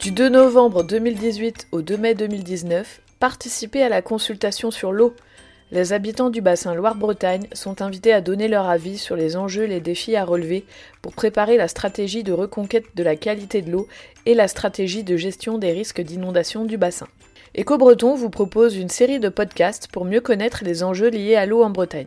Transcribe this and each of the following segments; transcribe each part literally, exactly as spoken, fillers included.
Du deux novembre deux mille dix-huit au deux mai deux mille dix-neuf, participez à la consultation sur l'eau. Les habitants du bassin Loire-Bretagne sont invités à donner leur avis sur les enjeux et les défis à relever pour préparer la stratégie de reconquête de la qualité de l'eau et la stratégie de gestion des risques d'inondation du bassin. Éco-Breton vous propose une série de podcasts pour mieux connaître les enjeux liés à l'eau en Bretagne.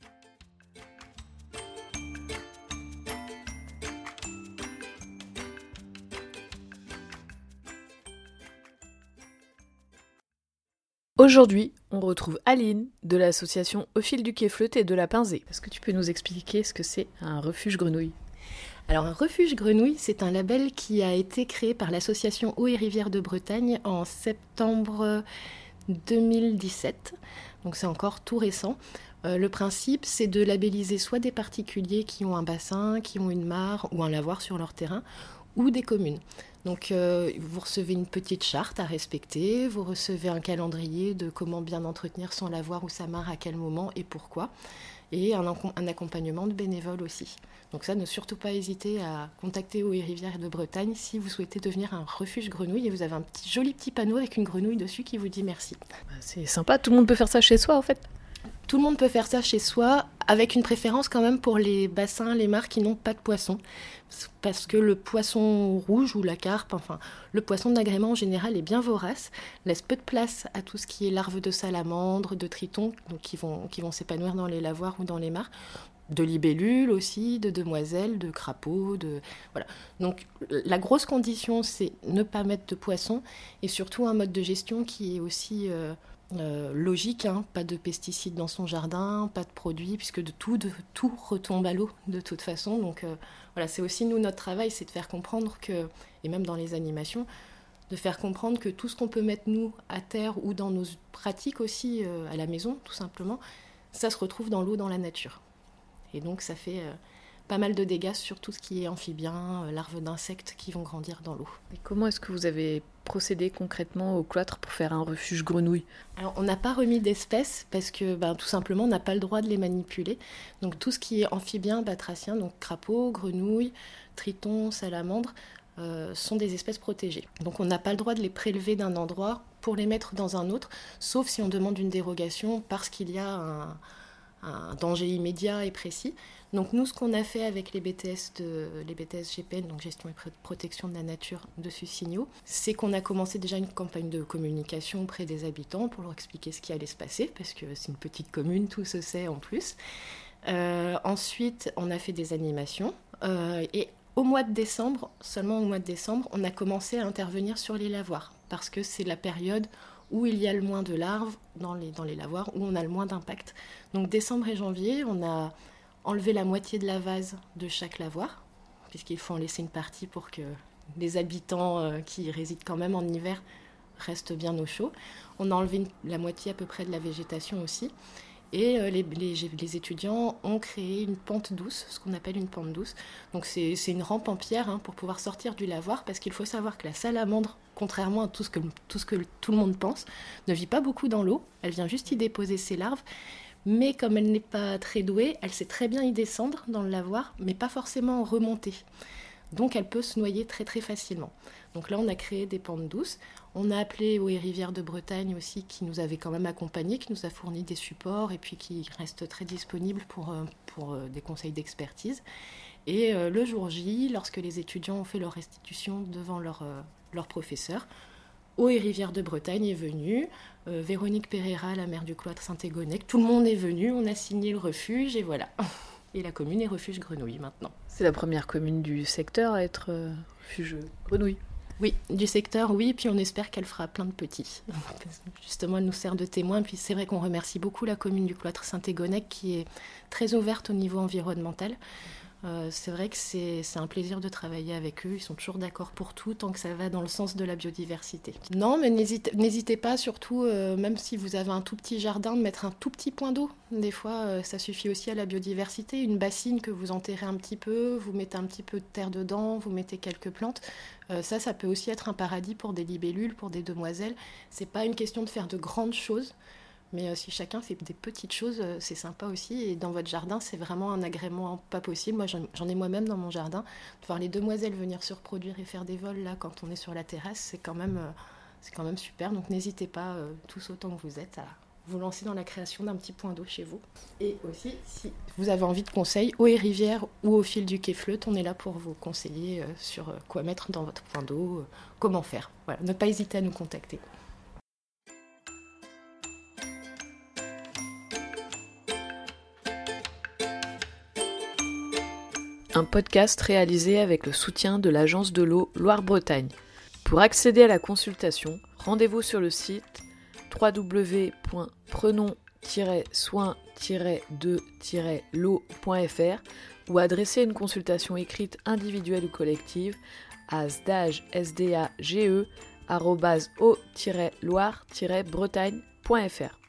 Aujourd'hui, on retrouve Aline de l'association Au fil du quai Fleutte et de la Pinzée. Est-ce que tu peux nous expliquer ce que c'est un refuge grenouille ? Alors un refuge grenouille, c'est un label qui a été créé par l'association Eau et Rivières de Bretagne en septembre deux mille dix-sept. Donc c'est encore tout récent. Euh, le principe, c'est de labelliser soit des particuliers qui ont un bassin, qui ont une mare ou un lavoir sur leur terrain, ou des communes. Donc euh, vous recevez une petite charte à respecter, vous recevez un calendrier de comment bien entretenir son lavoir ou sa mare, à quel moment et pourquoi, et un, un accompagnement de bénévoles aussi. Donc ça, ne surtout pas hésiter à contacter Eau et Rivières de Bretagne si vous souhaitez devenir un refuge grenouille, et vous avez un petit joli petit panneau avec une grenouille dessus qui vous dit merci. C'est sympa, tout le monde peut faire ça chez soi en fait. Tout le monde peut faire ça chez soi, avec une préférence quand même pour les bassins, les mares qui n'ont pas de poisson. Parce que le poisson rouge ou la carpe, enfin, le poisson d'agrément en général est bien vorace, laisse peu de place à tout ce qui est larves de salamandre, de tritons, donc qui vont, qui vont s'épanouir dans les lavoirs ou dans les mares. De libellules aussi, de demoiselles, de crapauds, de... voilà. Donc la grosse condition, c'est ne pas mettre de poisson, et surtout un mode de gestion qui est aussi... Euh, Euh, logique, hein, pas de pesticides dans son jardin, pas de produits, puisque de tout, de, tout retombe à l'eau de toute façon. Donc euh, voilà, c'est aussi nous notre travail, c'est de faire comprendre que, et même dans les animations, de faire comprendre que tout ce qu'on peut mettre nous à terre ou dans nos pratiques aussi euh, à la maison, tout simplement, ça se retrouve dans l'eau, dans la nature. Et donc ça fait euh, pas mal de dégâts sur tout ce qui est amphibien, euh, larves d'insectes qui vont grandir dans l'eau. Et comment est-ce que vous avez procédé concrètement au cloître pour faire un refuge grenouille ? Alors, on n'a pas remis d'espèces parce que ben, tout simplement, on n'a pas le droit de les manipuler. Donc, tout ce qui est amphibien, batracien, donc crapauds, grenouilles, tritons, salamandres, euh, sont des espèces protégées. Donc, on n'a pas le droit de les prélever d'un endroit pour les mettre dans un autre, sauf si on demande une dérogation parce qu'il y a un, un danger immédiat et précis. Donc nous, ce qu'on a fait avec les B T S, de, les B T S G P N, donc gestion et protection de la nature de Susignaux, c'est qu'on a commencé déjà une campagne de communication auprès des habitants pour leur expliquer ce qui allait se passer, parce que c'est une petite commune, tout se sait en plus. Euh, ensuite, on a fait des animations, euh, et au mois de décembre, seulement au mois de décembre, on a commencé à intervenir sur les lavoirs, parce que c'est la période où il y a le moins de larves dans les, dans les lavoirs, où on a le moins d'impact. Donc décembre et janvier, on a enlevé la moitié de la vase de chaque lavoir, puisqu'il faut en laisser une partie pour que les habitants euh, qui résident quand même en hiver restent bien au chaud. On a enlevé une, la moitié à peu près de la végétation aussi. Et euh, les, les, les étudiants ont créé une pente douce, ce qu'on appelle une pente douce. Donc c'est, c'est une rampe en pierre hein, pour pouvoir sortir du lavoir, parce qu'il faut savoir que la salamandre, contrairement à tout ce que, tout ce que tout le monde pense, ne vit pas beaucoup dans l'eau. Elle vient juste y déposer ses larves. Mais comme elle n'est pas très douée, elle sait très bien y descendre dans le lavoir, mais pas forcément en remonter. Donc elle peut se noyer très très facilement. Donc là on a créé des pentes douces. On a appelé Eau et Rivières de Bretagne aussi, qui nous avait quand même accompagnés, qui nous a fourni des supports et puis qui reste très disponible pour, pour des conseils d'expertise. Et le jour J, lorsque les étudiants ont fait leur restitution devant leur, leur professeur, Eau et Rivières de Bretagne est venue, euh, Véronique Pereira, la maire du cloître Saint-Égonnec, tout le monde est venu, on a signé le refuge et voilà. Et la commune est refuge grenouille maintenant. C'est la première commune du secteur à être euh, refuge grenouille. Oui, du secteur, oui, puis on espère qu'elle fera plein de petits. Justement, elle nous sert de témoin, puis c'est vrai qu'on remercie beaucoup la commune du cloître Saint-Égonnec qui est très ouverte au niveau environnemental. Euh, c'est vrai que c'est, c'est un plaisir de travailler avec eux, ils sont toujours d'accord pour tout tant que ça va dans le sens de la biodiversité. Non, mais n'hésitez, n'hésitez pas surtout, euh, même si vous avez un tout petit jardin, de mettre un tout petit point d'eau. Des fois, euh, ça suffit aussi à la biodiversité. Une bassine que vous enterrez un petit peu, vous mettez un petit peu de terre dedans, vous mettez quelques plantes. Euh, ça, ça peut aussi être un paradis pour des libellules, pour des demoiselles. C'est pas une question de faire de grandes choses. Mais euh, si chacun fait des petites choses, euh, c'est sympa aussi. Et dans votre jardin, c'est vraiment un agrément pas possible. Moi, j'en, j'en ai moi-même dans mon jardin. De voir les demoiselles venir se reproduire et faire des vols là quand on est sur la terrasse, c'est quand même, euh, c'est quand même super. Donc n'hésitez pas, euh, tous autant que vous êtes, à vous lancer dans la création d'un petit point d'eau chez vous. Et aussi, si vous avez envie de conseils, eau et rivière ou au fil du quai Fleut, on est là pour vous conseiller euh, sur euh, quoi mettre dans votre point d'eau, euh, comment faire. Voilà, ne pas hésiter à nous contacter. Un podcast réalisé avec le soutien de l'Agence de l'eau Loire-Bretagne. Pour accéder à la consultation, rendez-vous sur le site w w w point prenons tiret soin tiret de tiret l'eau point f r ou adressez une consultation écrite individuelle ou collective à sdage arobase eau tiret loire tiret bretagne point f r.